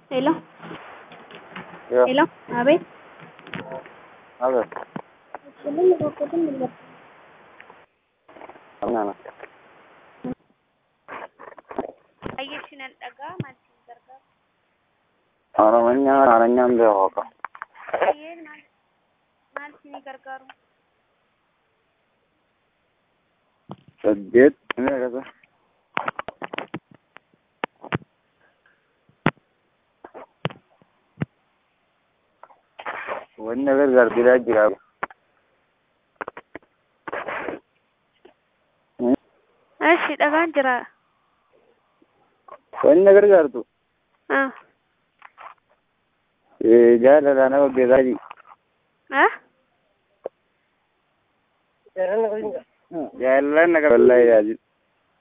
Hello, Ya, hello, a ver. a ver, Hello, nana. Ayeshinan dhagaa maaltiin gargaaru? Aranyaan beekaa. Ayyee maaltiin gargaaru? Saddeet ni agarra. Wanni gargaartiidhaa jira. Ashi dhagaan jira. Wanni gargaartu Ah, jaalala nama beekaaji. ah? Jaalala na wallahi yaadi.